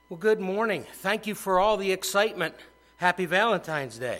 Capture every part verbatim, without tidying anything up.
Well, good morning. Thank you for all the excitement. Happy Valentine's Day.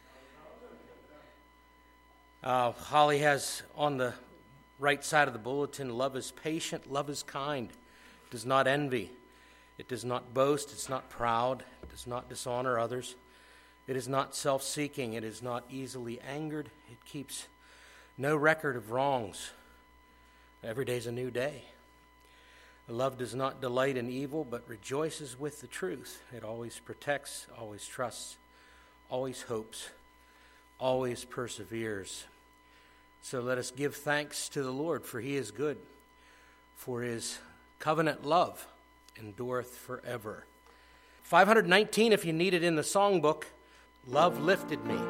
Uh, Holly has on the right side of the bulletin, love is patient, love is kind, it does not envy, it does not boast, it's not proud, it does not dishonor others, it is not self-seeking, it is not easily angered, it keeps no record of wrongs. Every day is a new day. Love does not delight in evil, but rejoices with the truth. It always protects, always trusts, always hopes, always perseveres. So let us give thanks to the Lord, for he is good, for his covenant love endureth forever. five hundred nineteen, if you need it in the songbook, Love Lifted Me.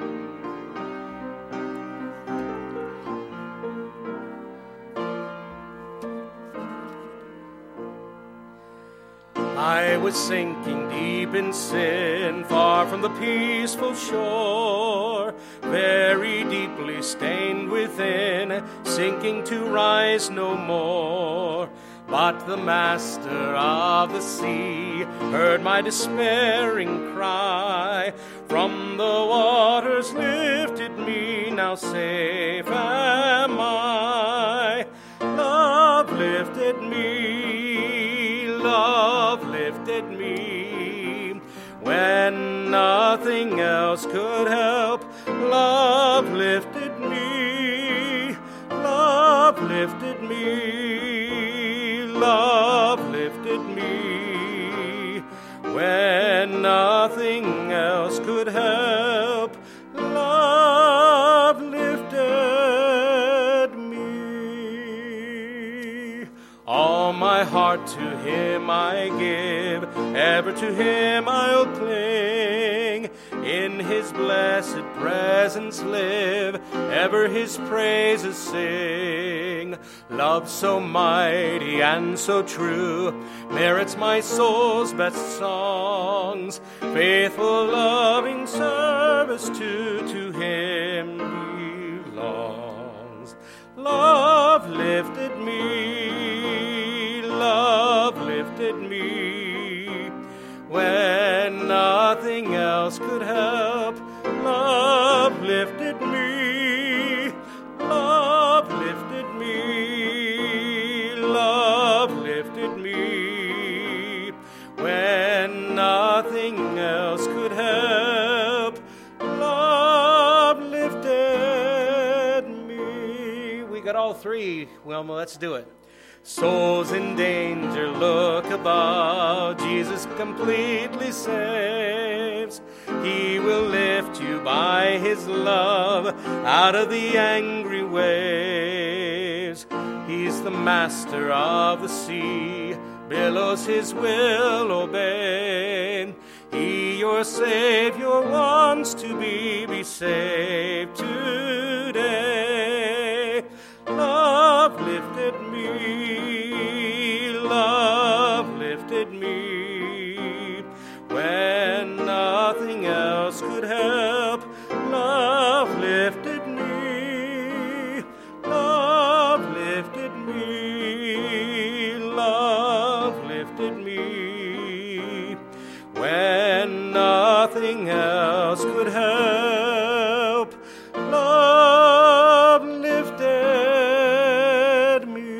I was sinking deep in sin, far from the peaceful shore, very deeply stained within, sinking to rise no more. But the master of the sea heard my despairing cry, from the waters lifted me, now safe am I. Love lifted me, love lifted me, when nothing else could help. Love lifted me, love lifted me, love lifted me, when nothing else could help. Love lifted me. All my heart to him I give, ever to him I'll cling. In his blessed presence live, ever his praises sing. Love so mighty and so true merits my soul's best songs. Faithful, loving service too to him belongs. Love lifted me, love lifted me, when nothing else could help. Love lifted me, love lifted me, love lifted me, when nothing else could help. Love lifted me. We got all three, Wilma, let's do it. Souls in danger, look above. Jesus completely saves. He will lift you by his love out of the angry waves. He's the master of the sea, billows his will obey. He, your Savior, wants to be, be saved today. Love lifted me, love lifted me, when nothing else could help. Love lifted me, love lifted me, love lifted me, when nothing else could help. Love lifted me.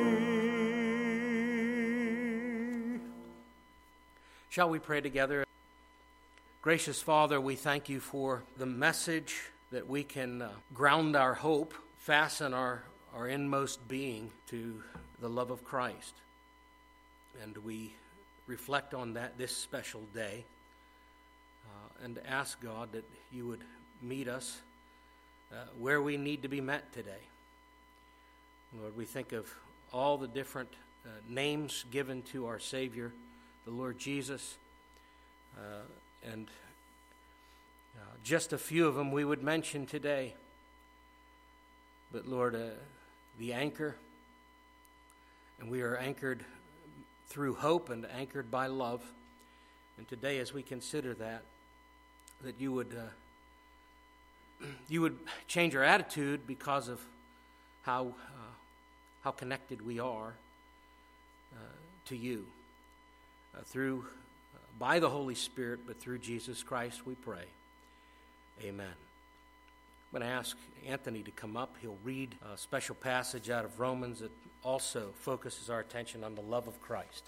Shall we pray together? Gracious Father, we thank you for the message that we can uh, ground our hope, fasten our, our inmost being to the love of Christ. And we reflect on that this special day uh, and ask, God, that you would meet us uh, where we need to be met today. Lord, we think of all the different uh, names given to our Savior, the Lord Jesus, uh, and uh, just a few of them we would mention today. But Lord, uh, the anchor, and we are anchored through hope and anchored by love. And today, as we consider that, that you would uh, you would change our attitude because of how uh, how connected we are uh, to you uh, through by the Holy Spirit, but through Jesus Christ we pray. Amen. I'm going to ask Anthony to come up. He'll read a special passage out of Romans that also focuses our attention on the love of Christ.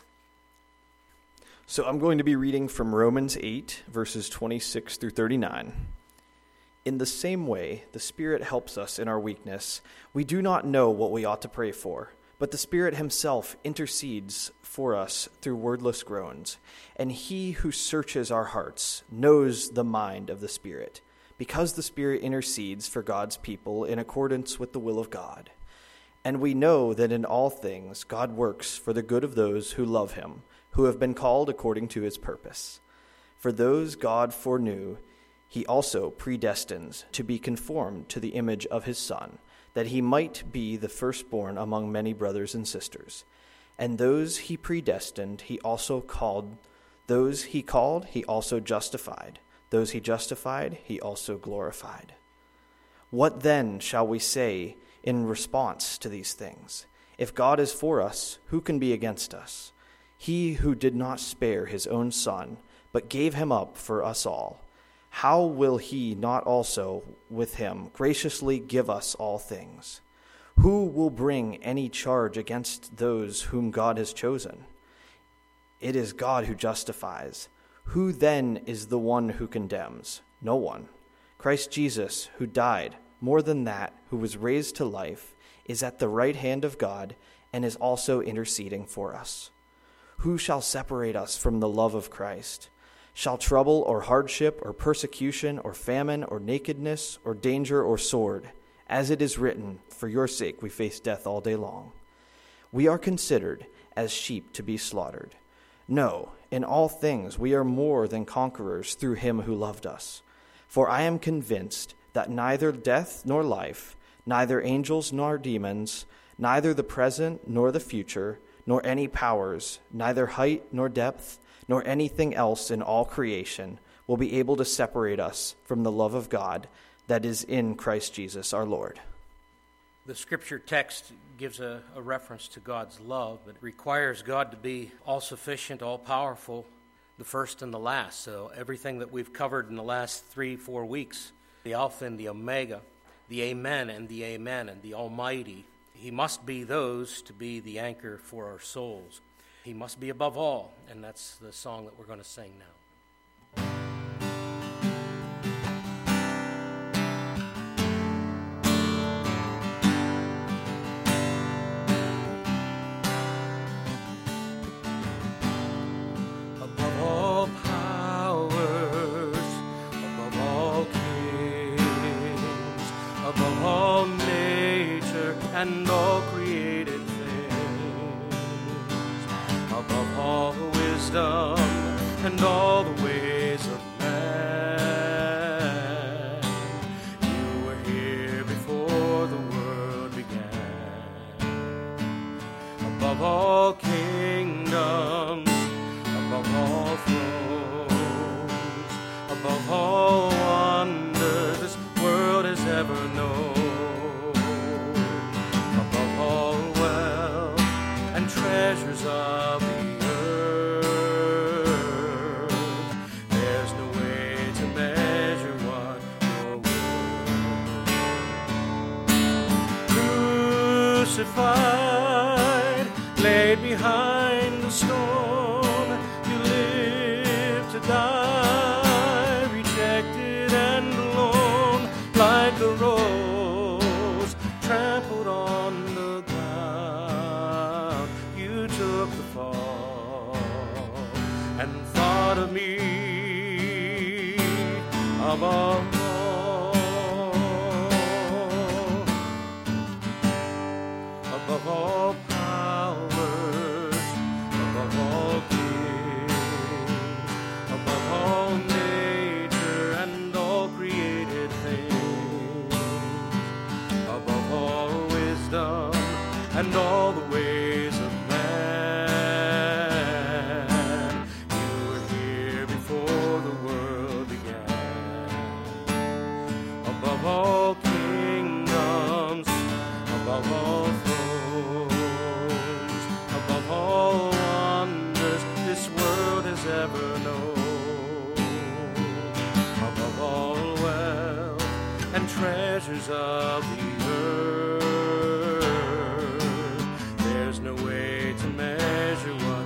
So I'm going to be reading from Romans eight, verses twenty-six through thirty-nine. In the same way, the Spirit helps us in our weakness. We do not know what we ought to pray for, but the Spirit himself intercedes for us through wordless groans. And he who searches our hearts knows the mind of the Spirit, because the Spirit intercedes for God's people in accordance with the will of God. And we know that in all things God works for the good of those who love him, who have been called according to his purpose. For those God foreknew, he also predestines to be conformed to the image of his Son, that he might be the firstborn among many brothers and sisters. And those he predestined, he also called. Those he called, he also justified. Those he justified, he also glorified. What then shall we say in response to these things? If God is for us, who can be against us? He who did not spare his own Son, but gave him up for us all, how will he not also with him graciously give us all things? Who will bring any charge against those whom God has chosen? It is God who justifies. Who then is the one who condemns? No one. Christ Jesus, who died, more than that, who was raised to life, is at the right hand of God and is also interceding for us. Who shall separate us from the love of Christ? Shall trouble or hardship or persecution or famine or nakedness or danger or sword? As it is written, for your sake we face death all day long. We are considered as sheep to be slaughtered. No, in all things we are more than conquerors through him who loved us. For I am convinced that neither death nor life, neither angels nor demons, neither the present nor the future, nor any powers, neither height nor depth, nor anything else in all creation will be able to separate us from the love of God that is in Christ Jesus our Lord. The scripture text gives a, a reference to God's love, but requires God to be all-sufficient, all-powerful, the first and the last. So everything that we've covered in the last three, four weeks, the Alpha and the Omega, the Amen and the Amen and the Almighty, he must be those to be the anchor for our souls. He must be above all, and that's the song that we're going to sing now. Above all powers, above all kings, above all nature and all created above all wisdom and all the ways of man. You were here before the world began. Above all kingdoms, above all thrones, above all wonders this world has ever known. Above all wealth and treasures of the crucified, laid behind the stone, you lived to die, rejected and alone, like a rose trampled on the ground. You took the fall and thought of me above above all powers, above all kings, above all nature and all created things, above all wisdom and all the ways of man. You were here before the world began. Above all kingdoms, above all thrones, above all wonders this world has others ever know. Above all wealth and treasures of the earth, there's no way to measure what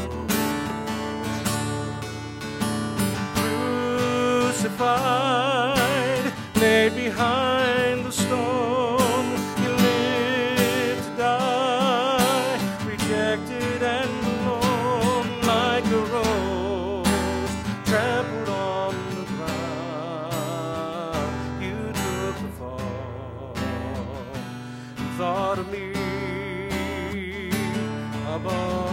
you're worth. Crucified, laid behind the stone, you lived to die, rejected and alone, like a rose trampled on the ground. You took the fall and thought of me above.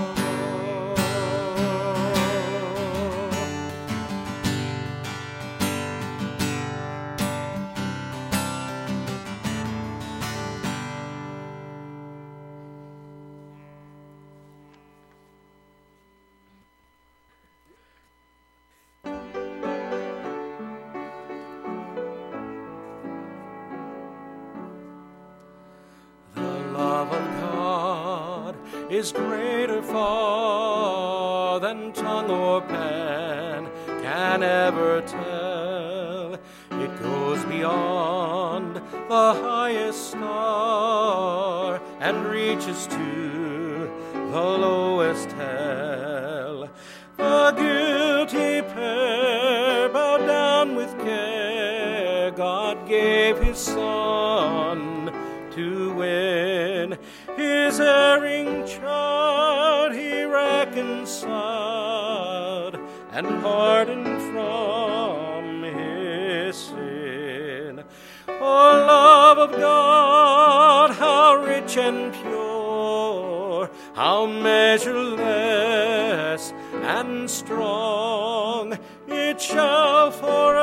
Is greater far than tongue or pen can ever tell. It goes beyond the highest star and reaches to the lowest hell. The guilty pair bowed down with care. God gave his Son to win his erring child. He reconciled and pardoned from his sin. Oh, love of God, how rich and pure, how measureless and strong, it shall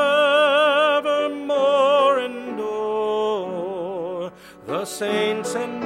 forevermore endure. The saints and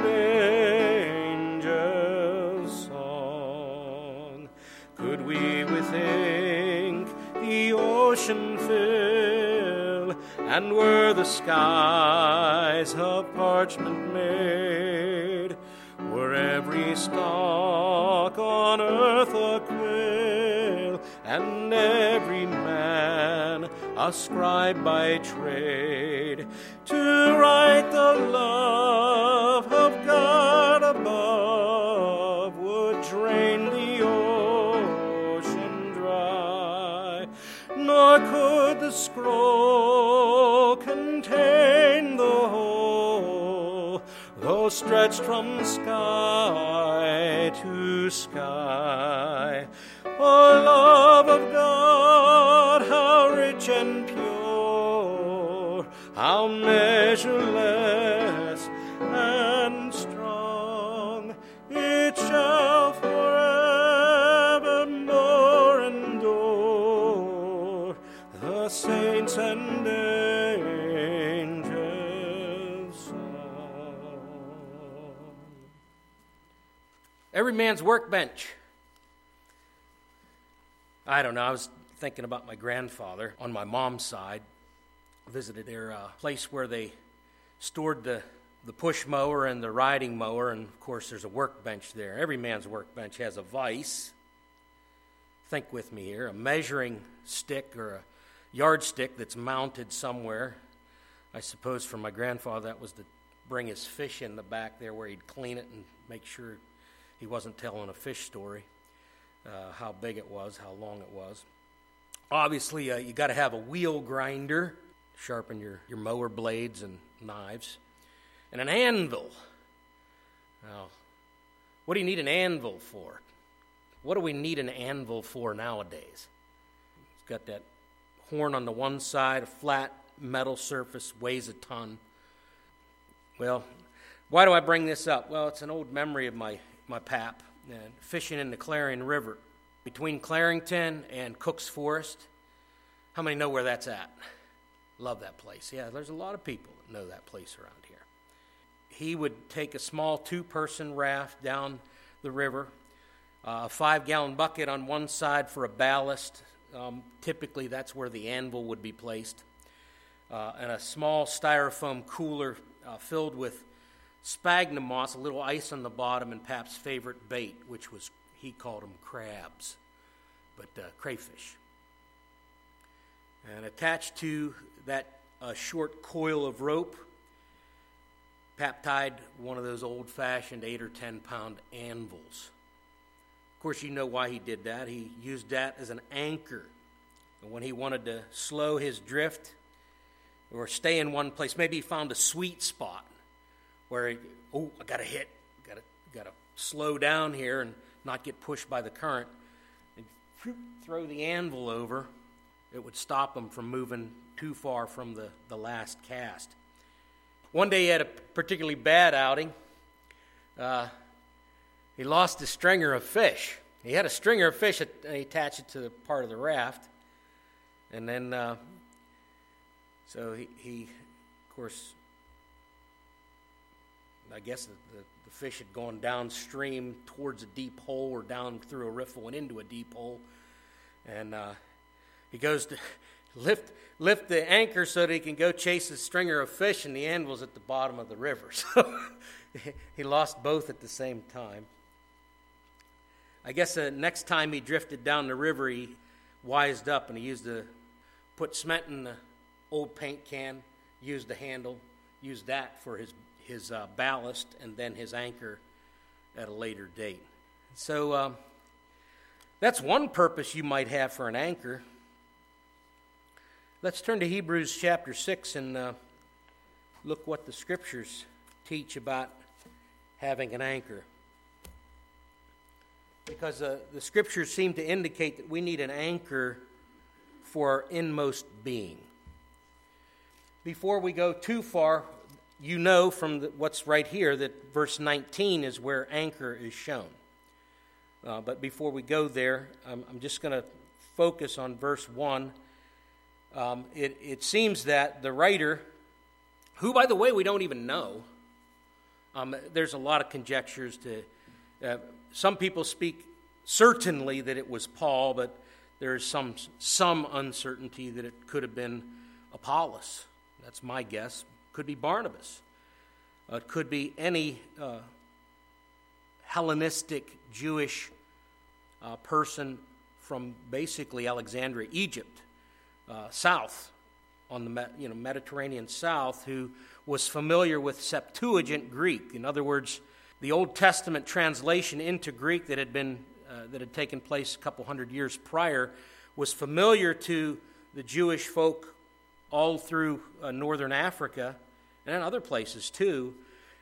angels' song. Could we with ink the ocean fill, and were the skies of parchment made, were every stalk on earth a quill, and every man a scribe by trade, to write the love of God above, would drain the ocean dry, nor could the scroll contain the whole, though stretched from sky to sky. O love of God, how rich and pure, how measureless and strong, it shall forevermore endure. The saints and angels song. Every man's workbench. I don't know, I was thinking about my grandfather on my mom's side. Visited their uh, place where they stored the, the push mower and the riding mower, and of course there's a workbench there. Every man's workbench has a vise. Think with me here, a measuring stick or a yardstick that's mounted somewhere. I suppose for my grandfather that was to bring his fish in the back there where he'd clean it and make sure he wasn't telling a fish story. Uh, how big it was, how long it was. Obviously, uh, you got to have a wheel grinder, sharpen your, your mower blades and knives, and an anvil. Now, what do you need an anvil for? What do we need an anvil for nowadays? It's got that horn on the one side, a flat metal surface, weighs a ton. Well, why do I bring this up? Well, it's an old memory of my, my pap. And fishing in the Clarion River between Clarington and Cook's Forest. How many know where that's at? Love that place. Yeah, there's a lot of people that know that place around here. He would take a small two-person raft down the river, uh, a five-gallon bucket on one side for a ballast. Um, typically, that's where the anvil would be placed, uh, and a small styrofoam cooler uh, filled with sphagnum moss, a little ice on the bottom, and Pap's favorite bait, which was, he called them crabs. but uh, crayfish. And attached to that uh, short coil of rope, Pap tied one of those old-fashioned eight or ten pound anvils. Of course, you know why he did that. He used that as an anchor. And when he wanted to slow his drift or stay in one place, maybe he found a sweet spot where, he, oh, I got to hit, got to got to slow down here and not get pushed by the current, and throw the anvil over. It would stop him from moving too far from the, the last cast. One day he had a particularly bad outing. Uh, he lost a stringer of fish. He had a stringer of fish, and he attached it to the part of the raft. And then, uh, so he, he, of course, I guess the, the, the fish had gone downstream towards a deep hole or down through a riffle and into a deep hole. And uh, he goes to lift lift the anchor so that he can go chase a stringer of fish, and the anvil's at the bottom of the river. So he lost both at the same time. I guess the next time he drifted down the river, he wised up, and he used to put cement in the old paint can, used the handle, used that for his, his uh, ballast, and then his anchor at a later date. So um, that's one purpose you might have for an anchor. Let's turn to Hebrews chapter six and uh, look what the Scriptures teach about having an anchor. Because uh, the Scriptures seem to indicate that we need an anchor for our inmost being. Before we go too far, you know from the, what's right here that verse nineteen is where anchor is shown. Uh, but before we go there, I'm, I'm just going to focus on verse one. Um, it, it seems that the writer, who, by the way, we don't even know, um, there's a lot of conjectures to, uh, some people speak certainly that it was Paul, but there's some, some uncertainty that it could have been Apollos. That's my guess. Could be Barnabas. Uh, it could be any uh, Hellenistic Jewish uh, person from basically Alexandria, Egypt. Uh, south, on the you know Mediterranean south, who was familiar with Septuagint Greek. In other words, the Old Testament translation into Greek that had been uh, that had taken place a couple hundred years prior was familiar to the Jewish folk all through uh, northern Africa and in other places too.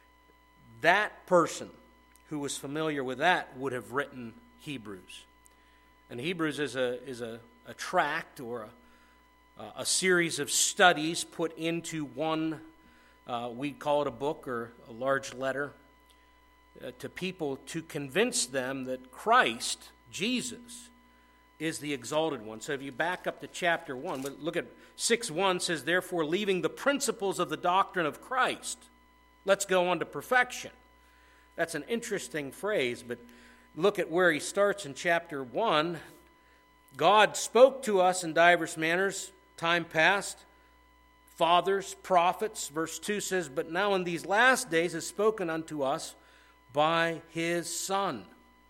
That person who was familiar with that would have written Hebrews, and Hebrews is a is a, a tract or a Uh, a series of studies put into one, uh, we'd call it a book or a large letter, uh, to people to convince them that Christ, Jesus, is the exalted one. So if you back up to chapter one, look at six one says, therefore, leaving the principles of the doctrine of Christ, let's go on to perfection. That's an interesting phrase, but look at where he starts in chapter one. God spoke to us in divers manners, time past, fathers, prophets. Verse two says, but now in these last days is spoken unto us by his Son,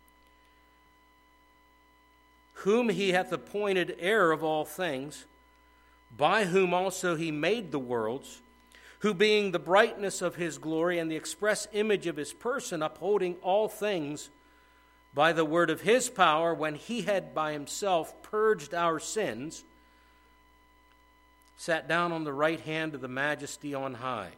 whom he hath appointed heir of all things, by whom also he made the worlds, who being the brightness of his glory and the express image of his person, upholding all things by the word of his power, when he had by himself purged our sins, sat down on the right hand of the majesty on high.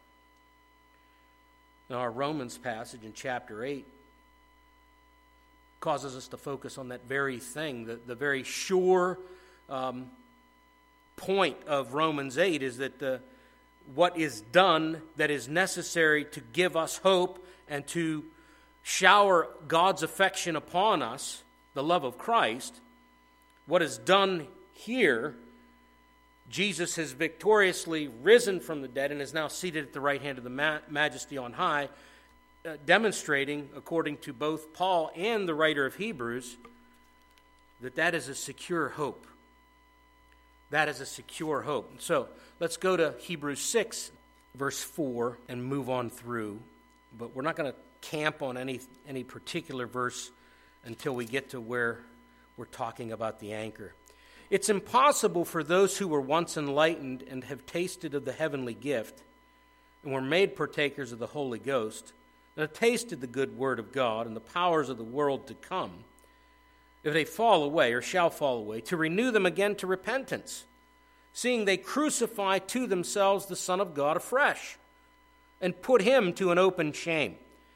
Now our Romans passage in chapter eight causes us to focus on that very thing. The, the very sure um, point of Romans eight is that the, what is done that is necessary to give us hope and to shower God's affection upon us, the love of Christ, what is done here, Jesus has victoriously risen from the dead and is now seated at the right hand of the ma- majesty on high, uh, demonstrating, according to both Paul and the writer of Hebrews, that that is a secure hope. That is a secure hope. So let's go to Hebrews six, verse four, and move on through. But we're not going to camp on any any particular verse until we get to where we're talking about the anchor. It's impossible for those who were once enlightened and have tasted of the heavenly gift and were made partakers of the Holy Ghost and have tasted the good word of God and the powers of the world to come, if they fall away or shall fall away, to renew them again to repentance, seeing they crucify to themselves the Son of God afresh and put him to an open shame.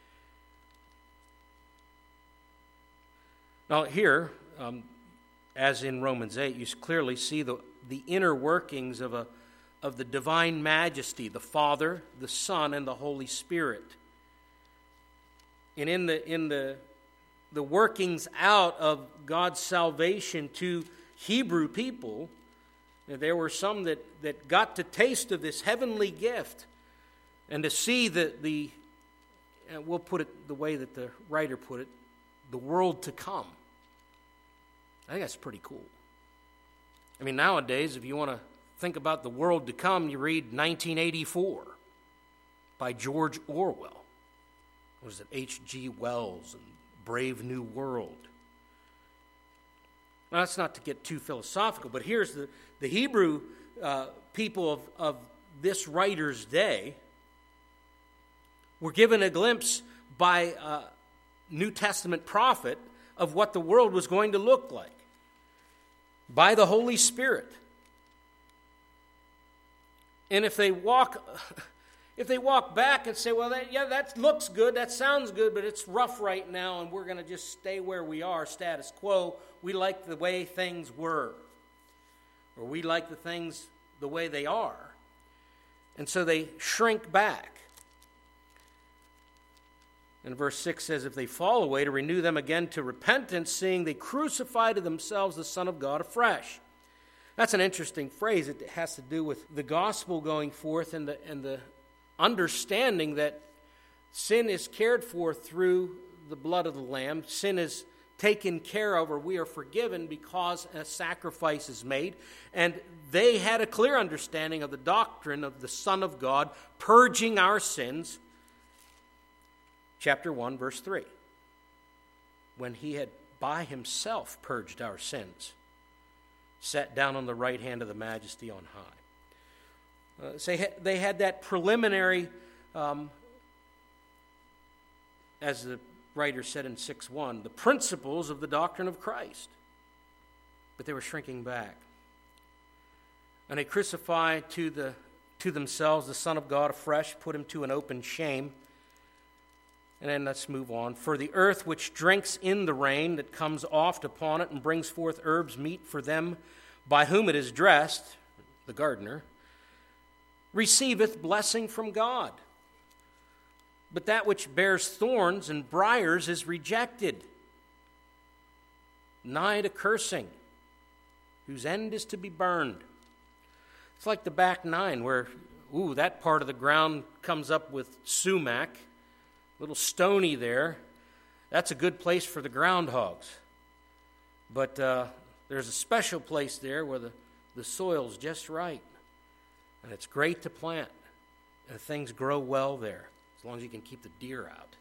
Now here, um, as in Romans eight, you clearly see the, the inner workings of, a, of the divine majesty, the Father, the Son, and the Holy Spirit. And in the, in the, the workings out of God's salvation to Hebrew people, there were some that, that got to taste of this heavenly gift and to see the, the, and we'll put it the way that the writer put it, the world to come. I think that's pretty cool. I mean, nowadays, if you want to think about the world to come, you read nineteen eighty-four by George Orwell. What is it, H G Wells and Brave New World. Now, that's not to get too philosophical, but here's the, the Hebrew uh, people of, of this writer's day were given a glimpse by a New Testament prophet of what the world was going to look like by the Holy Spirit. And if they walk, if they walk back and say, well, that, yeah, that looks good, that sounds good, but it's rough right now, and we're going to just stay where we are, status quo. We like the way things were, or we like the things the way they are. And so they shrink back. And verse six says, if they fall away, to renew them again to repentance, seeing they crucify to themselves the Son of God afresh. That's an interesting phrase. It has to do with the gospel going forth and the, and the understanding that sin is cared for through the blood of the Lamb. Sin is taken care of, or we are forgiven because a sacrifice is made. And they had a clear understanding of the doctrine of the Son of God purging our sins. Chapter one, verse three. When he had by himself purged our sins, sat down on the right hand of the Majesty on high. Uh, so they had that preliminary, um, as the writer said in six one, the principles of the doctrine of Christ. But they were shrinking back. And they crucified to, the, to themselves the Son of God afresh, put him to an open shame. And then let's move on. For the earth which drinks in the rain that comes oft upon it and brings forth herbs meet for them by whom it is dressed, the gardener, receiveth blessing from God. But that which bears thorns and briars is rejected, nigh to cursing, whose end is to be burned. It's like the back nine where, ooh, that part of the ground comes up with sumac, a little stony there. That's a good place for the groundhogs. But uh, there's a special place there where the, the soil's just right. And it's great to plant. And things grow well there, as long as you can keep the deer out.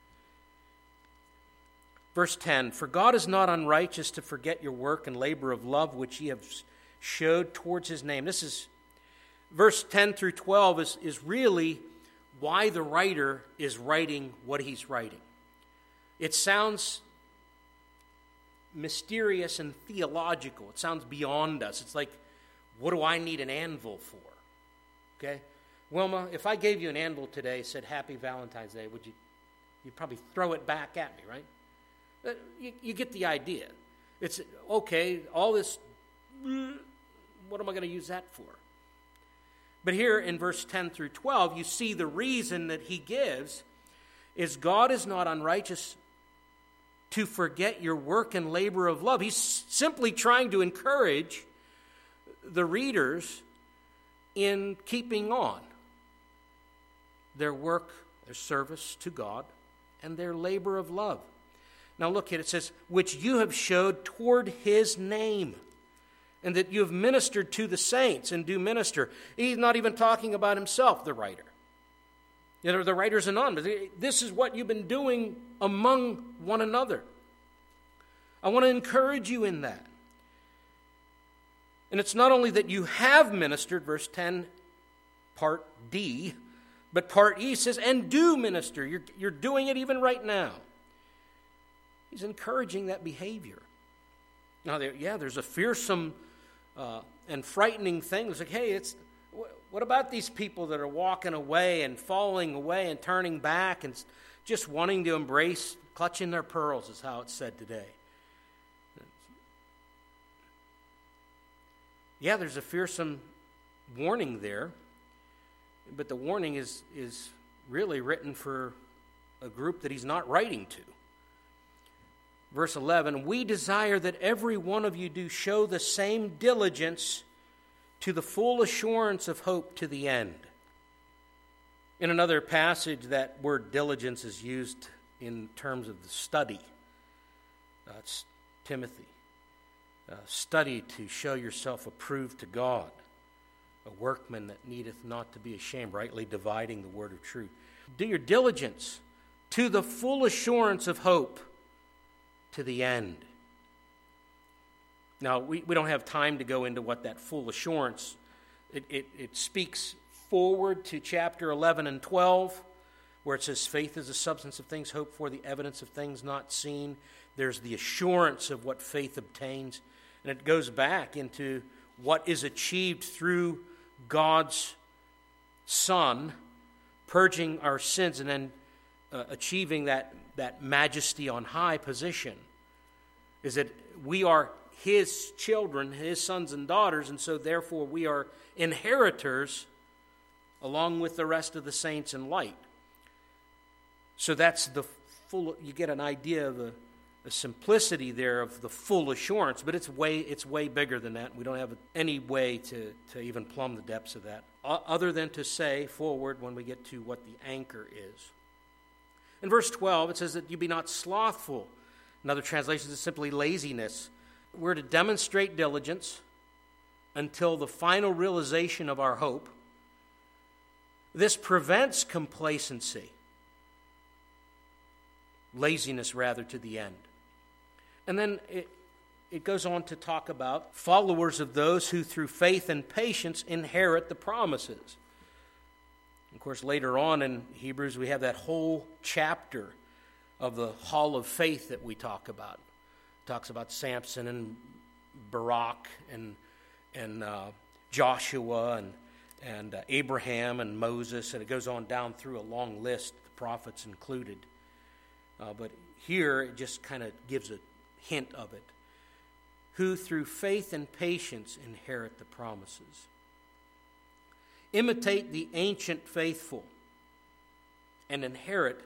Verse ten, for God is not unrighteous to forget your work and labor of love which ye have showed towards his name. This is, verse ten through twelve is, is really why the writer is writing what he's writing. It sounds mysterious and theological. It sounds beyond us. It's like, what do I need an anvil for? Okay? Wilma, if I gave you an anvil today, said Happy Valentine's Day, would you, you'd probably throw it back at me, right? You, you get the idea. It's, okay, all this, what am I going to use that for? But here in verse ten through twelve, you see the reason that he gives is God is not unrighteous to forget your work and labor of love. He's simply trying to encourage the readers in keeping on their work, their service to God, and their labor of love. Now look at it, it says, which you have showed toward his name, and that you have ministered to the saints and do minister. He's not even talking about himself, the writer. You know, the writer's anonymous. This is what you've been doing among one another. I want to encourage you in that. And it's not only that you have ministered, verse ten, part D, but part E says, and do minister. You're, you're doing it even right now. He's encouraging that behavior. Now, there, yeah, there's a fearsome uh, and frightening thing. It's like, hey, it's what about these people that are walking away and falling away and turning back and just wanting to embrace, clutching their pearls is how it's said today. Yeah, there's a fearsome warning there, but the warning is, is really written for a group that he's not writing to. Verse eleven, we desire that every one of you do show the same diligence to the full assurance of hope to the end. In another passage, that word diligence is used in terms of the study. Uh, it's Timothy. Uh, study to show yourself approved to God, a workman that needeth not to be ashamed, rightly dividing the word of truth. Do your diligence to the full assurance of hope to the end. Now, we, we don't have time to go into what that full assurance, it, it, it speaks forward to chapter eleven and twelve, where it says faith is the substance of things hoped for, the evidence of things not seen. There's the assurance of what faith obtains. And it goes back into what is achieved through God's Son, purging our sins and then uh, achieving that, that majesty on high position. Is that we are His children, His sons and daughters, and so therefore we are inheritors along with the rest of the saints in light. So that's the full, you get an idea of the The simplicity there of the full assurance, but it's way it's way bigger than that. We don't have any way to, to even plumb the depths of that, other than to say forward when we get to what the anchor is. In verse twelve, it says that you be not slothful. In other translations, it's simply laziness. We're to demonstrate diligence until the final realization of our hope. This prevents complacency. Laziness, rather, to the end. And then it, it goes on to talk about followers of those who through faith and patience inherit the promises. Of course, later on in Hebrews, we have that whole chapter of the hall of faith that we talk about. It talks about Samson and Barak and, and uh, Joshua and, and uh, Abraham and Moses, and it goes on down through a long list, the prophets included. Uh, but here it just kind of gives a hint of it. Who through faith and patience inherit the promises. Imitate the ancient faithful and inherit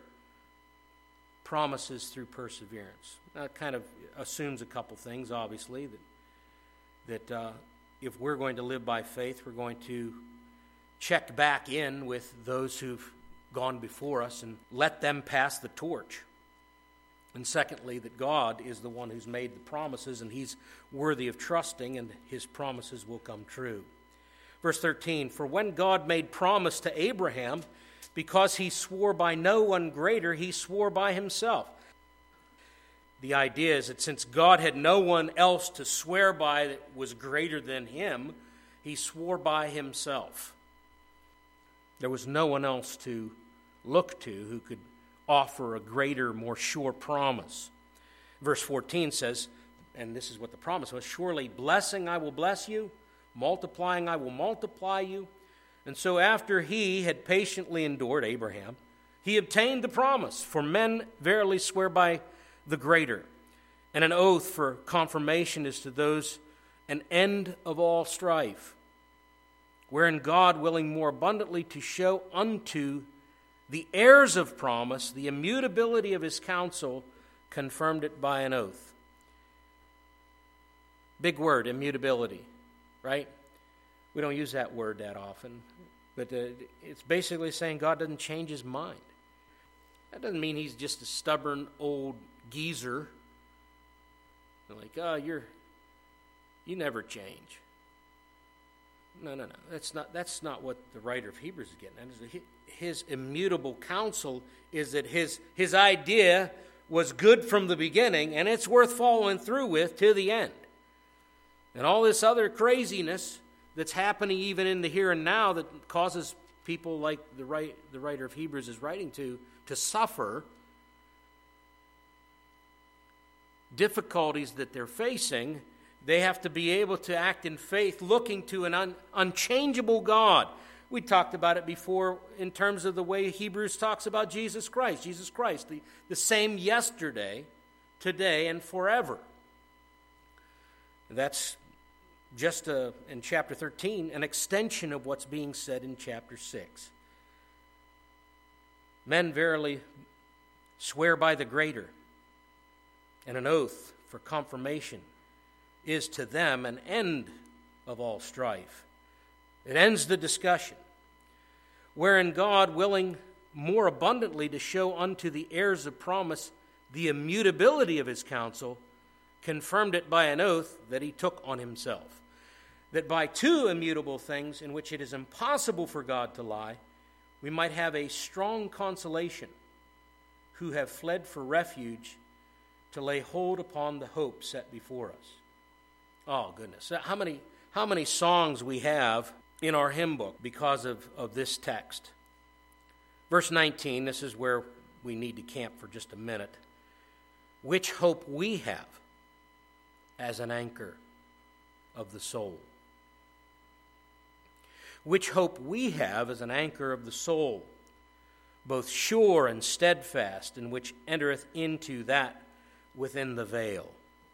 promises through perseverance. That kind of assumes a couple things, obviously, that, that uh, if we're going to live by faith, we're going to check back in with those who've gone before us and let them pass the torch. And secondly, that God is the one who's made the promises, and He's worthy of trusting, and His promises will come true. Verse thirteen, for when God made promise to Abraham, because he swore by no one greater, he swore by himself. The idea is that since God had no one else to swear by that was greater than him, he swore by himself. There was no one else to look to who could offer a greater, more sure promise. Verse fourteen says, and this is what the promise was, surely blessing I will bless you, multiplying I will multiply you. And so after he had patiently endured, Abraham, he obtained the promise. For men verily swear by the greater. And an oath for confirmation is to those an end of all strife, wherein God, willing more abundantly to show unto the heirs of promise the immutability of his counsel, confirmed it by an oath. Big word, immutability, right? We don't use that word that often, but uh, it's basically saying God doesn't change his mind. That doesn't mean he's just a stubborn old geezer. Like, oh, you're, you never change. No, no, no. That's not, that's not what the writer of Hebrews is getting at. His immutable counsel is that his, his idea was good from the beginning, and it's worth following through with to the end. And all this other craziness that's happening even in the here and now that causes people like the, write, the writer of Hebrews is writing to, to suffer difficulties that they're facing, they have to be able to act in faith, looking to an un, unchangeable God. We talked about it before in terms of the way Hebrews talks about Jesus Christ. Jesus Christ, the, the same yesterday, today, and forever. That's just a, in chapter thirteen, an extension of what's being said in chapter six. Men verily swear by the greater, and an oath for confirmation is to them an end of all strife. It ends the discussion, wherein God, willing more abundantly to show unto the heirs of promise the immutability of his counsel, confirmed it by an oath that he took on himself, that by two immutable things in which it is impossible for God to lie, we might have a strong consolation, who have fled for refuge to lay hold upon the hope set before us. Oh, goodness. How many, how many songs we have in our hymn book because of, of this text. Verse nineteen, this is where we need to camp for just a minute. Which hope we have as an anchor of the soul. Which hope we have as an anchor of the soul, both sure and steadfast, and which entereth into that within the veil.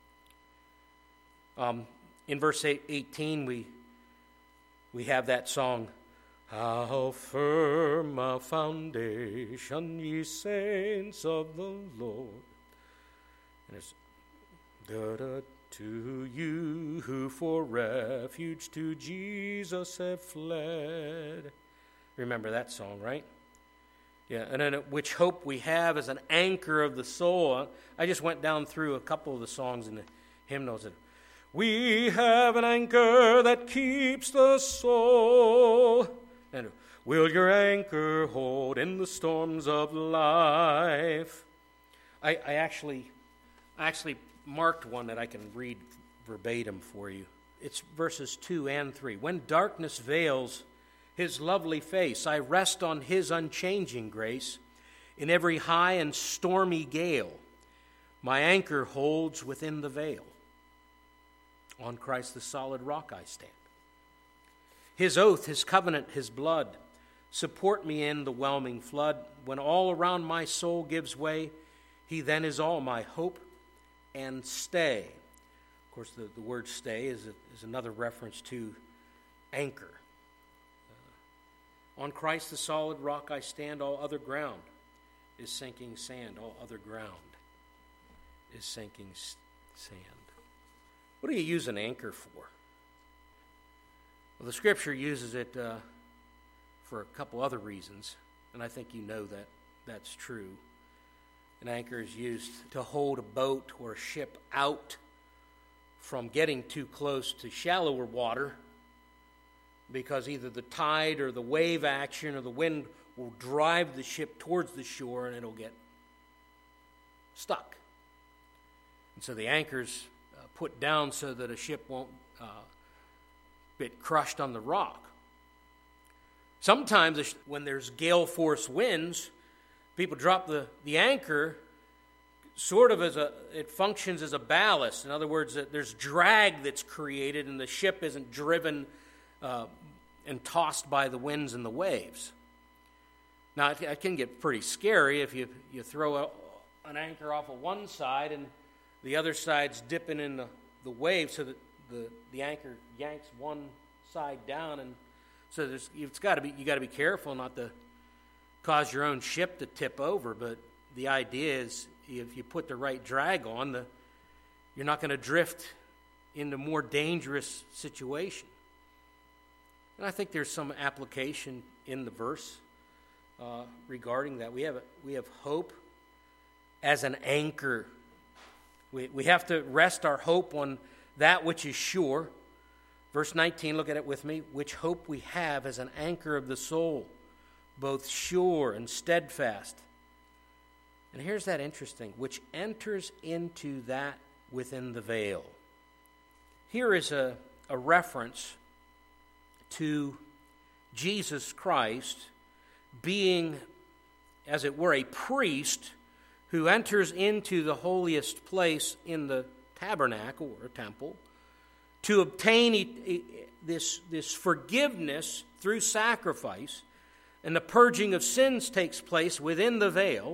Um, in verse eighteen, we we have that song, how firm a foundation, ye saints of the Lord. And it's, da-da, to you who for refuge to Jesus have fled. Remember that song, right? Yeah, and then which hope we have as an anchor of the soul. I just went down through a couple of the songs in the hymnals. That we have an anchor that keeps the soul. And will your anchor hold in the storms of life? I, I actually, I actually marked one that I can read verbatim for you. It's verses two and three. When darkness veils his lovely face, I rest on his unchanging grace. In every high and stormy gale, my anchor holds within the veil. On Christ the solid rock I stand. His oath, his covenant, his blood support me in the whelming flood. When all around my soul gives way, he then is all my hope and stay. Of course, the, the word stay is, a, is another reference to anchor. Uh, on Christ the solid rock I stand, all other ground is sinking sand. All other ground is sinking s- sand. What do you use an anchor for? Well, the Scripture uses it uh, for a couple other reasons, and I think you know that that's true. An anchor is used to hold a boat or a ship out from getting too close to shallower water, because either the tide or the wave action or the wind will drive the ship towards the shore and it'll get stuck. And so the anchor's uh, put down so that a ship won't uh, get crushed on the rock. Sometimes when there's gale force winds, people drop the, the anchor sort of as a, it functions as a ballast. In other words, there's drag that's created and the ship isn't driven uh, and tossed by the winds and the waves. Now, it, it can get pretty scary if you, you throw a, an anchor off of one side and the other side's dipping in the, the wave so that the, the anchor yanks one side down. And so there's, it's got to be, you got to be careful not to cause your own ship to tip over. But the idea is if you put the right drag on, the, you're not going to drift into more dangerous situation. And I think there's some application in the verse uh, regarding that. We have a, we have hope as an anchor. We we have to rest our hope on that which is sure. Verse nineteen, look at it with me. Which hope we have as an anchor of the soul, both sure and steadfast, And here's that interesting, which enters into that within the veil. Here is a, a reference to Jesus Christ being, as it were, a priest who enters into the holiest place in the tabernacle or temple to obtain e- e- this, this forgiveness through sacrifice, and the purging of sins takes place within the veil.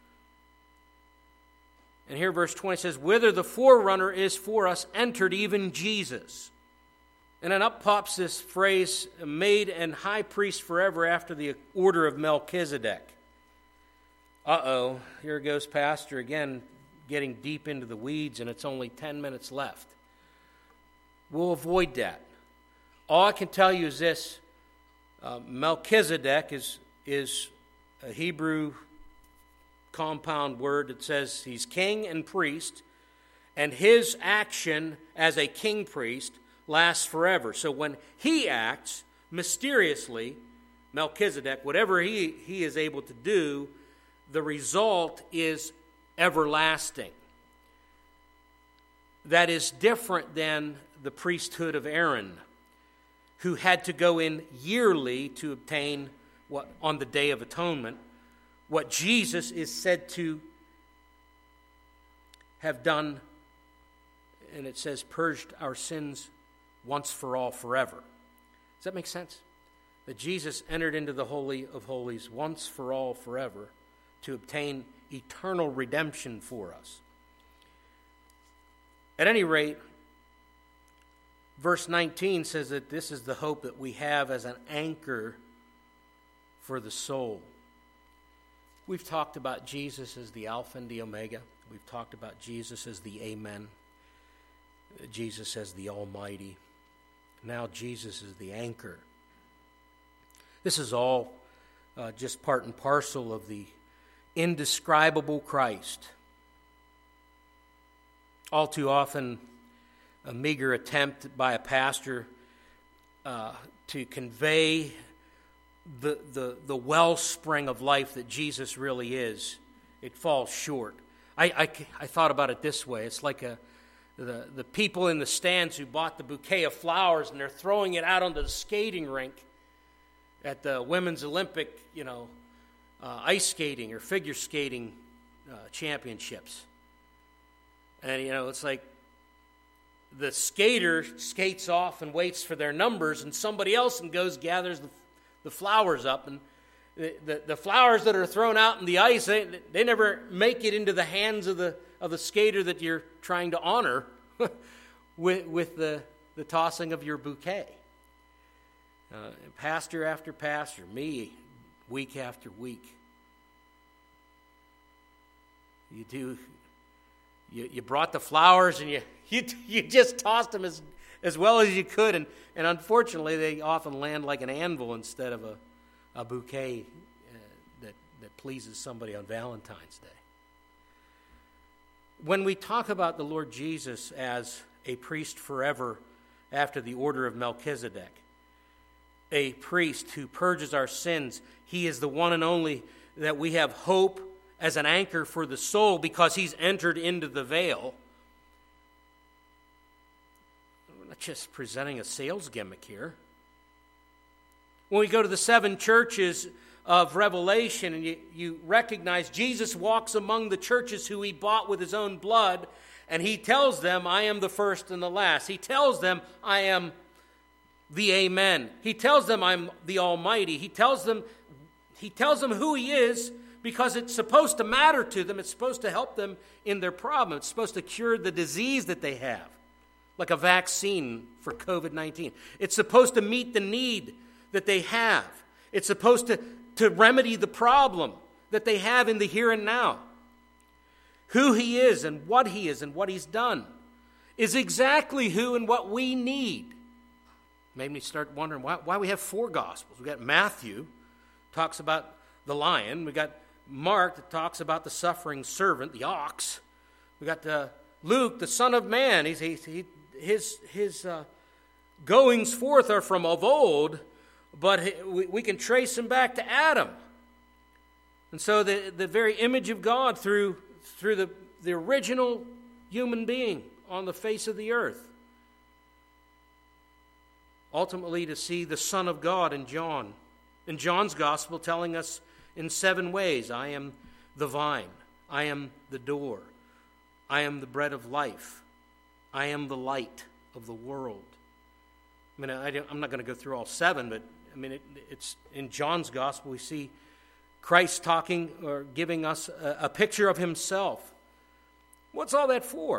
And here verse twenty says, whither the forerunner is for us entered, even Jesus. And then up pops this phrase, made and high priest forever after the order of Melchizedek. Uh-oh, here goes Pastor again, getting deep into the weeds, and it's only ten minutes left. We'll avoid that. All I can tell you is this. Uh, Melchizedek is, is a Hebrew compound word that says he's king and priest, and his action as a king priest lasts forever. So when he acts mysteriously, Melchizedek, whatever he, he is able to do, the result is everlasting. That is different than the priesthood of Aaron, who had to go in yearly to obtain what on the Day of Atonement, what Jesus is said to have done, and it says, purged our sins once for all forever. Does that make sense? That Jesus entered into the Holy of Holies once for all forever to obtain eternal redemption for us. At any rate, verse nineteen says that this is the hope that we have as an anchor for the soul. We've talked about Jesus as the Alpha and the Omega. We've talked about Jesus as the Amen. Jesus as the Almighty. Now Jesus is the anchor. This is all uh, just part and parcel of the indescribable Christ. All too often, a meager attempt by a pastor uh, to convey the, the, the wellspring of life that Jesus really is, it falls short. I, I, I thought about it this way. It's like a, the, the people in the stands who bought the bouquet of flowers and they're throwing it out onto the skating rink at the Women's Olympic, you know, uh, ice skating or figure skating uh, championships. And, you know, it's like the skater skates off and waits for their numbers, and somebody else and goes gathers the, the flowers up. And the, the, the flowers that are thrown out in the ice, they, they never make it into the hands of the of the skater that you're trying to honor with, with the, the tossing of your bouquet. Uh, pastor after pastor, me, week after week. You do... You, you brought the flowers and you, you you just tossed them as, as well as you could, and, and unfortunately they often land like an anvil instead of a, a bouquet uh, that, that pleases somebody on Valentine's Day. When we talk about the Lord Jesus as a priest forever after the order of Melchizedek, a priest who purges our sins, he is the one and only that we have hope as an anchor for the soul because he's entered into the veil. We're not just presenting a sales gimmick here. When we go to the seven churches of Revelation and you, you recognize Jesus walks among the churches who he bought with his own blood, and he tells them, I am the first and the last. He tells them, I am the Amen. He tells them, I'm the Almighty. He tells them, he tells them who he is, because it's supposed to matter to them. It's supposed to help them in their problem. It's supposed to cure the disease that they have, like a vaccine for covid nineteen. It's supposed to meet the need that they have. It's supposed to, to remedy the problem that they have in the here and now. Who he is and what he is and what he's done is exactly who and what we need. Made me start wondering why, why we have four Gospels. We've got Matthew, talks about the lion. We got Mark that talks about the suffering servant, the ox. We got uh, Luke, the Son of Man. He's, he, he, his his uh, goings forth are from of old, but he, we, we can trace him back to Adam. And so the, the very image of God through, through the, the original human being on the face of the earth. Ultimately to see the Son of God in John. In John's gospel telling us in seven ways, I am the vine, I am the door, I am the bread of life, I am the light of the world. I mean, I I'm not going to go through all seven, but I mean, it, it's in John's gospel we see Christ talking or giving us a, a picture of himself. What's all that for?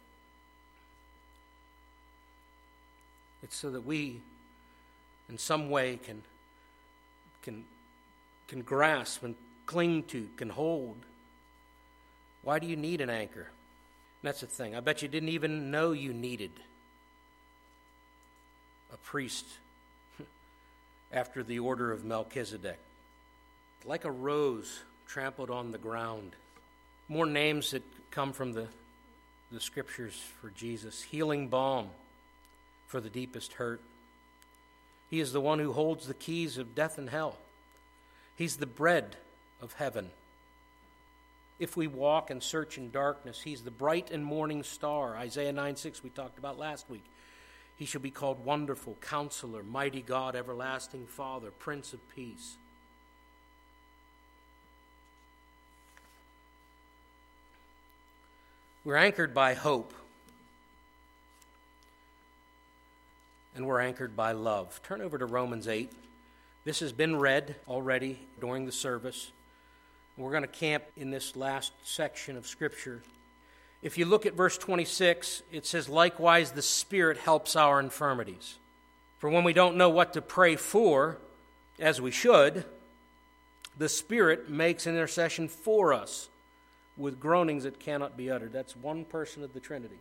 It's so that we, in some way, can can can grasp and cling to, can hold. Why do you need an anchor? And that's the thing. I bet you didn't even know you needed a priest after the order of Melchizedek. Like a rose trampled on the ground. More names that come from the, the scriptures for Jesus. Healing balm for the deepest hurt. He is the one who holds the keys of death and hell. He's the bread of heaven. If we walk and search in darkness, he's the bright and morning star. Isaiah nine six we talked about last week. He shall be called Wonderful, Counselor, Mighty God, Everlasting Father, Prince of Peace. We're anchored by hope. And we're anchored by love. Turn over to Romans eight. This has been read already during the service. We're going to camp in this last section of Scripture. If you look at verse twenty-six, it says, likewise the Spirit helps our infirmities. For when we don't know what to pray for, as we should, the Spirit makes intercession for us with groanings that cannot be uttered. That's one person of the Trinity.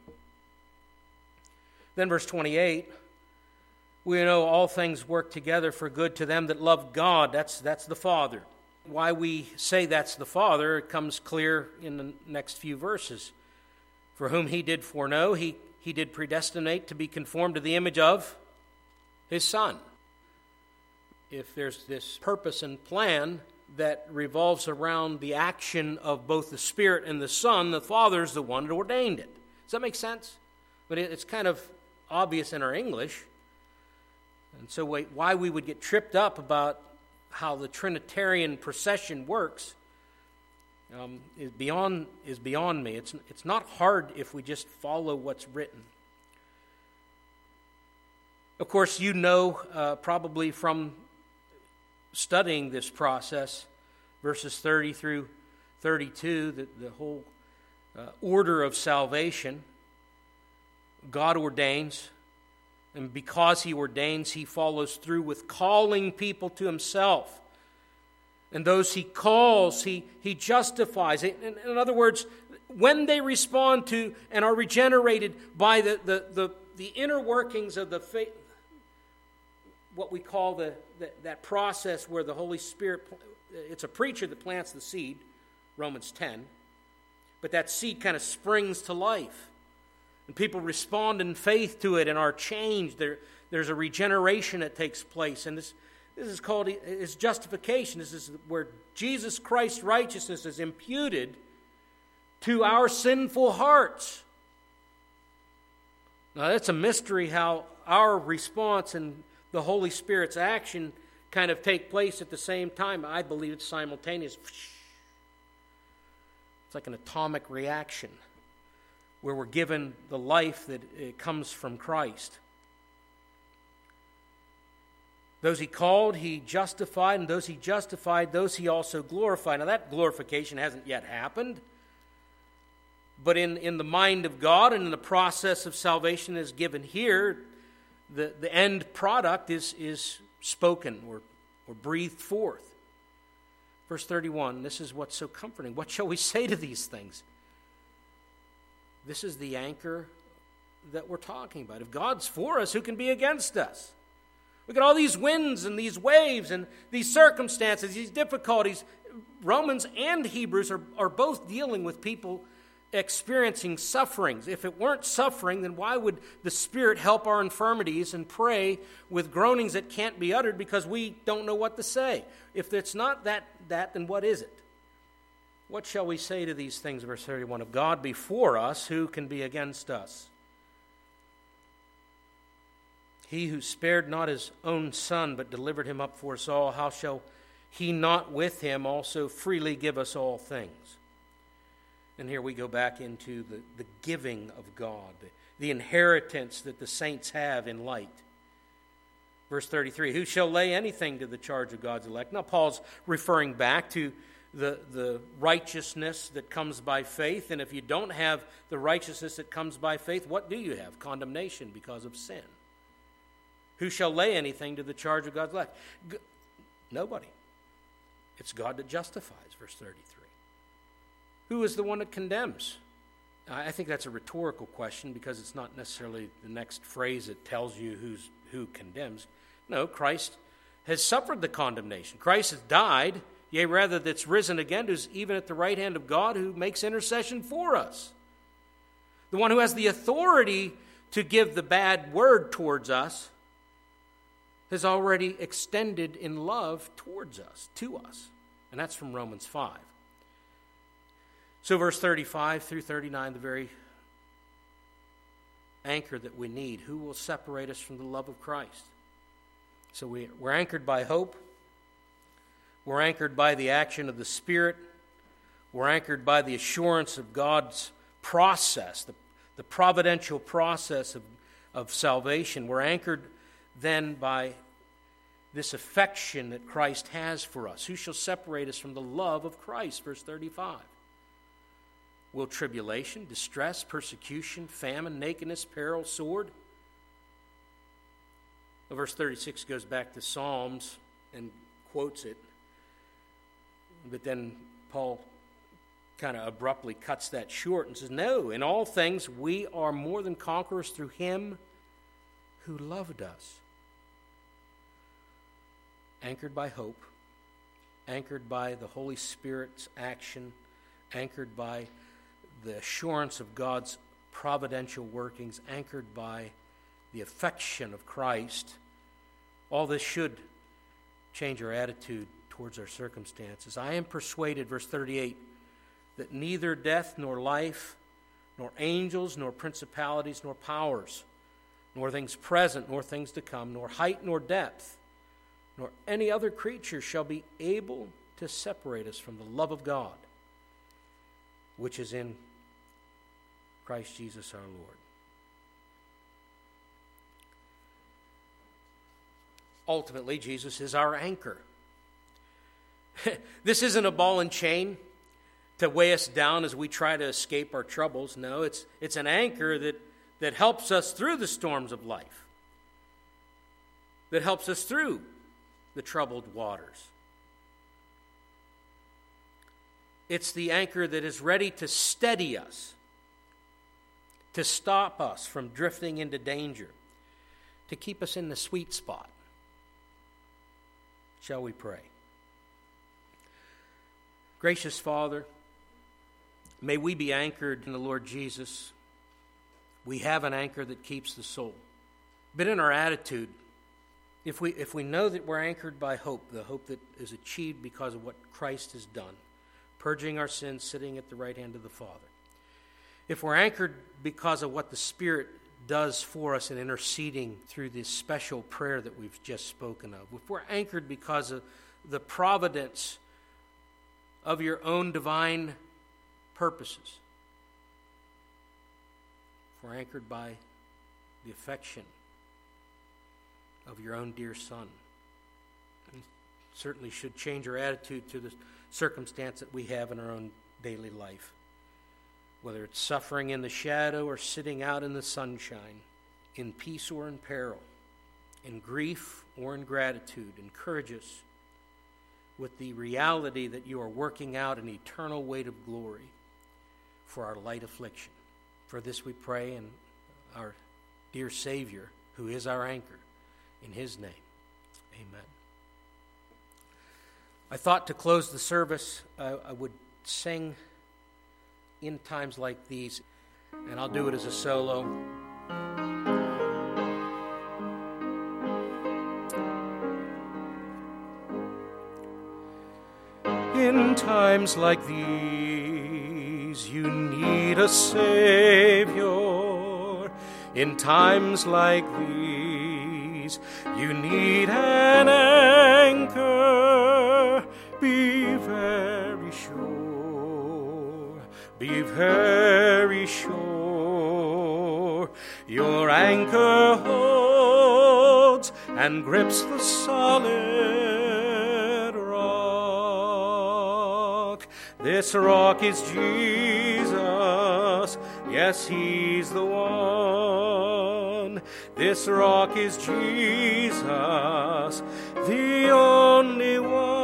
Then verse twenty-eight, we know all things work together for good to them that love God. That's, that's the Father. Why we say that's the Father, it comes clear in the next few verses. For whom he did foreknow, he, he did predestinate to be conformed to the image of his Son. If there's this purpose and plan that revolves around the action of both the Spirit and the Son, the Father's the one that ordained it. Does that make sense? But it, it's kind of obvious in our English. And so why we would get tripped up about how the Trinitarian procession works um, is beyond is beyond me. It's it's not hard if we just follow what's written. Of course, you know uh, probably from studying this process, verses thirty through thirty-two, the, the whole uh, order of salvation. God ordains. And because he ordains, he follows through with calling people to himself. And those he calls, he, he justifies. In, in other words, when they respond to and are regenerated by the, the, the, the inner workings of the faith, what we call the, the that process where the Holy Spirit, it's a preacher that plants the seed, Romans ten, but that seed kind of springs to life. And people respond in faith to it and are changed. There, there's a regeneration that takes place. And this, this is called is justification. This is where Jesus Christ's righteousness is imputed to our sinful hearts. Now, that's a mystery how our response and the Holy Spirit's action kind of take place at the same time. I believe it's simultaneous. It's like an atomic reaction, where we're given the life that it comes from Christ. Those he called, he justified, and those he justified, those he also glorified. Now that glorification hasn't yet happened, but in, in the mind of God and in the process of salvation is given here, the, the end product is, is spoken or, or breathed forth. Verse thirty-one, this is what's so comforting. What shall we say to these things? This is the anchor that we're talking about. If God's for us, who can be against us? Look at all these winds and these waves and these circumstances, these difficulties. Romans and Hebrews are, are both dealing with people experiencing sufferings. If it weren't suffering, then why would the Spirit help our infirmities and pray with groanings that can't be uttered because we don't know what to say? If it's not that, that then what is it? What shall we say to these things? Verse thirty-one, if God be for us, who can be against us? He who spared not his own son, but delivered him up for us all, how shall he not with him also freely give us all things? And here we go back into the, the giving of God, the, the inheritance that the saints have in light. Verse thirty-three, who shall lay anything to the charge of God's elect? Now Paul's referring back to the, the righteousness that comes by faith. And if you don't have the righteousness that comes by faith, what do you have? Condemnation because of sin. Who shall lay anything to the charge of God's elect? G- nobody. It's God that justifies, verse thirty-three. Who is the one that condemns? I think that's a rhetorical question because it's not necessarily the next phrase that tells you who's who condemns. No, Christ has suffered the condemnation. Christ has died, yea, rather that's risen again, who's even at the right hand of God, who makes intercession for us. The one who has the authority to give the bad word towards us has already extended in love towards us, to us. And that's from Romans five. So verse thirty-five through thirty-nine, the very anchor that we need. Who will separate us from the love of Christ? So we, we're anchored by hope. We're anchored by the action of the Spirit. We're anchored by the assurance of God's process, the, the providential process of, of salvation. We're anchored then by this affection that Christ has for us. Who shall separate us from the love of Christ? Verse thirty-five. Will tribulation, distress, persecution, famine, nakedness, peril, sword? Well, verse thirty-six goes back to Psalms and quotes it. But then Paul kind of abruptly cuts that short and says, no, in all things we are more than conquerors through him who loved us. Anchored by hope, anchored by the Holy Spirit's action, anchored by the assurance of God's providential workings, anchored by the affection of Christ. All this should change our attitude towards our circumstances. I am persuaded, verse thirty-eight, that neither death nor life, nor angels, nor principalities, nor powers, nor things present, nor things to come, nor height, nor depth, nor any other creature shall be able to separate us from the love of God, which is in Christ Jesus our Lord. Ultimately, Jesus is our anchor. This isn't a ball and chain to weigh us down as we try to escape our troubles. No, it's, it's an anchor that, that helps us through the storms of life, that helps us through the troubled waters. It's the anchor that is ready to steady us, to stop us from drifting into danger, to keep us in the sweet spot. Shall we pray? Gracious Father, may we be anchored in the Lord Jesus. We have an anchor that keeps the soul. But in our attitude, if we if we know that we're anchored by hope, the hope that is achieved because of what Christ has done, purging our sins, sitting at the right hand of the Father. If we're anchored because of what the Spirit does for us in interceding through this special prayer that we've just spoken of, if we're anchored because of the providence of your own divine purposes, if we're anchored by the affection of your own dear Son, it certainly should change our attitude to the circumstance that we have in our own daily life, whether it's suffering in the shadow or sitting out in the sunshine, in peace or in peril, in grief or in gratitude. Encourage us with the reality that you are working out an eternal weight of glory for our light affliction. For this we pray in our dear Savior, who is our anchor, in his name. Amen. I thought to close the service, uh, I would sing in times like these, and I'll do it as a solo. In times like these, you need a Savior. In times like these, you need an anchor. Be very sure, be very sure. Your anchor holds and grips the solid rock. This rock is Jesus. Yes, he's the one. This rock is Jesus, the only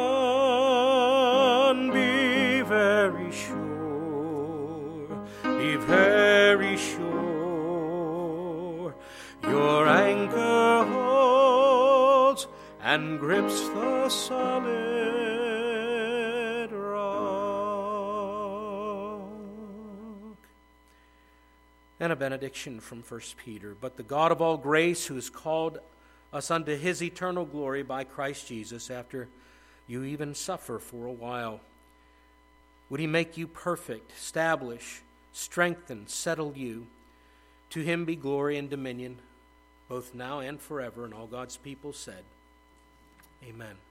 one. Be very sure, be very sure. Your anchor holds and grips the solid rock. And a benediction from First Peter. But the God of all grace, who has called us unto his eternal glory by Christ Jesus, after you even suffer for a while, would he make you perfect, establish, strengthen, settle you. To him be glory and dominion, both now and forever. And all God's people said, Amen.